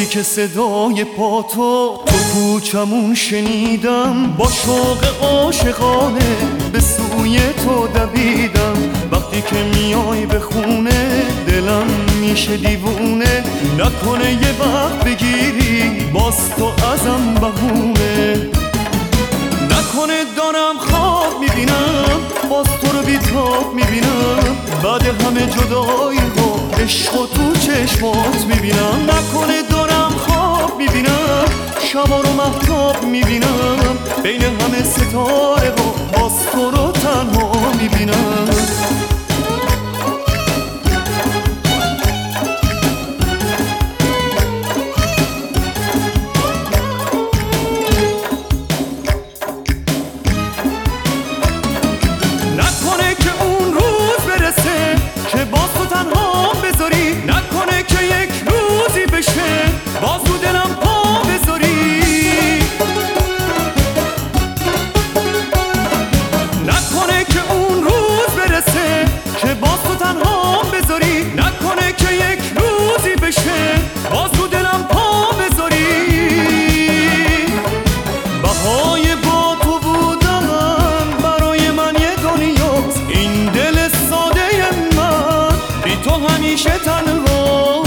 که صدای پا تو کوچمون شنیدم، با شوق عاشقانه به سوی تو دویدم. وقتی که میای به خونه دلم میشه دیوونه، نکنه یه وقت بگیری باز تو ازم بهونه. نکنه دارم خواب میبینم باز تو رو بیتاب میبینم، بعد همه جدایی و عشق و تو چشمات میبینم. نکنه دارم خواب میبینم شبا رو مهتاب میبینم، بین همه ستاره و باز تو رو تنها میبینم. باز رو دلم پا بذاری، نکنه که اون روز برسه که باز تو تنها بذاری، نکنه که یک روزی بشه باز رو دلم پا بذاری. بهای با تو بودن برای من یه دنیاست، این دل ساده من بی تو همیشه تنها.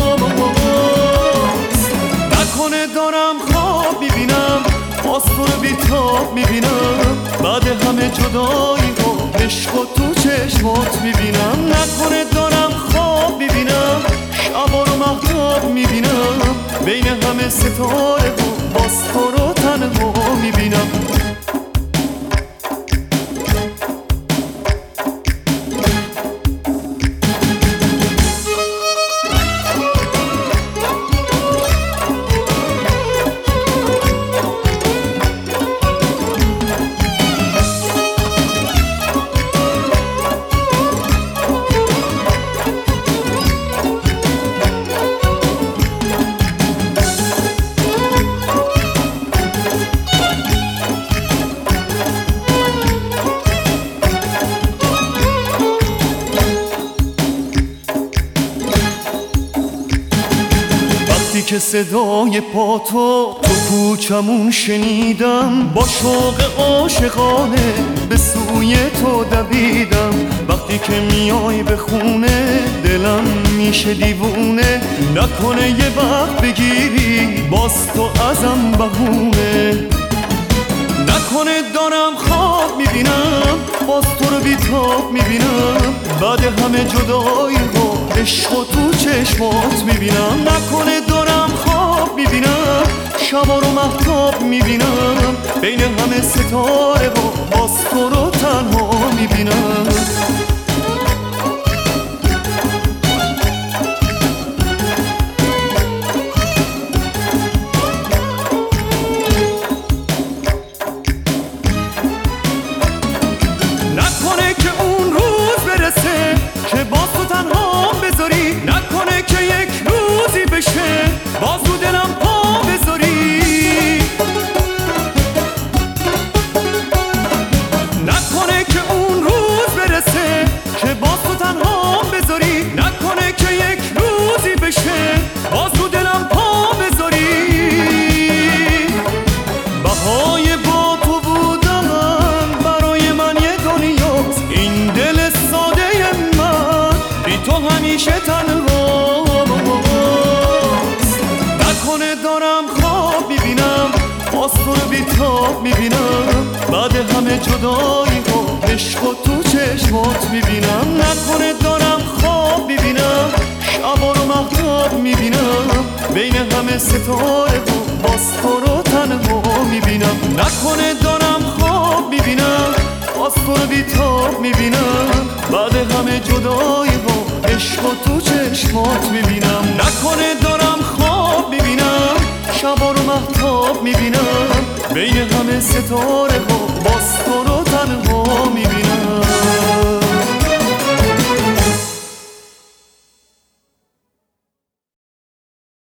نکنه دارم خواب میبینم باز تو رو بیتاب میبینم، بعد همه جدایی و عشق و تو چشمات میبینم. نکنه دارم خواب میبینم شبا رو مهتاب میبینم، بین همه ستاره و باز تو رو تنها میبینم. که صدای پا تو کوچمون شنیدم، با شوق عاشقانه به سوی تو دویدم. وقتی که میای به خونه دلم میشه دیوونه، نکنه یه وقت بگیری باز تو ازم بهونه. نکنه دارم خواب میبینم باز تو رو بیتاب میبینم، بعد همه جدایی و عشق و تو چشمات میبینم. نکنه دارم خواب میبینم شبا رو مهتاب میبینم، بین همه ستاره و باز تو رو تنها میبینم. نکنه که اون روز برسه که باز تو تنها بذاری، نکنه که یک روزی بشه باز رو دلم پا بذاری. نکنه که اون روز برسه که باز تو تنها بذاری، نکنه که یک روزی بشه باز رو دلم پا بذاری. بهای با تو بودن برای من یه دنیاست، این دل ساده من بی تو همیشه تنهاست. نکنه دارم خواب میبینم باز تو رو بیتاب میبینم، بعد همه جدایی و عشق و تو چشمات میبینم. نکنه دارم خواب میبینم شبا رو مهتاب میبینم، بین همه ستاره و باز تو رو تنها میبینم. نکنه دارم خواب میبینم باز تو رو بیتاب میبینم، بعد همه جدایی و عشق و تو چشمات میبینم. نکنه دارم خواب میبینم شبا رو مهتاب میبینم، بین همه ستاره و باز تو رو تنها میبینم.